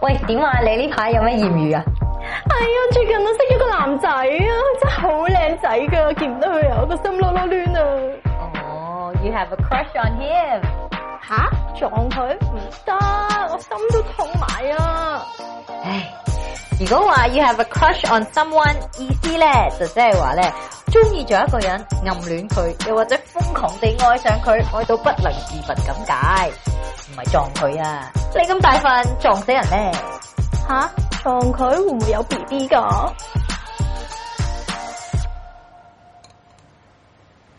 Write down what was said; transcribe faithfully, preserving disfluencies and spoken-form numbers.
喂，點啊？你呢排有咩艷遇啊？ 哎呀，最近我識咗個男仔啊，真係好靚仔噶，見唔得佢啊，個心囉囉攣啊！ 哦 ，you have a crush on him？ 吓？撞佢唔得，我心都痛埋啊！ 唉，如果話 you have a crush on someone， 意思咧就即係話咧中意咗一個人，暗戀佢，又或者瘋狂地愛上佢，愛到不能自拔咁解，唔係撞佢啊！你咁大份撞死人咩？ 吓？撞佢會唔會有 B B 噶？